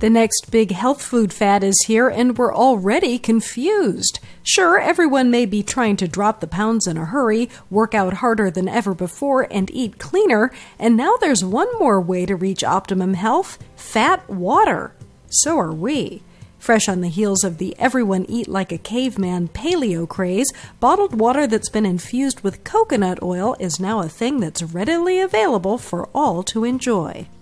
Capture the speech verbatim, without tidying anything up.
The next big health food fad is here, and we're already confused. Sure, everyone may be trying to drop the pounds in a hurry, work out harder than ever before, and eat cleaner, and now there's one more way to reach optimum health: fat water. So are we. Fresh on the heels of the everyone eat like a caveman paleo craze, bottled water that's been infused with coconut oil is now a thing that's readily available for all to enjoy.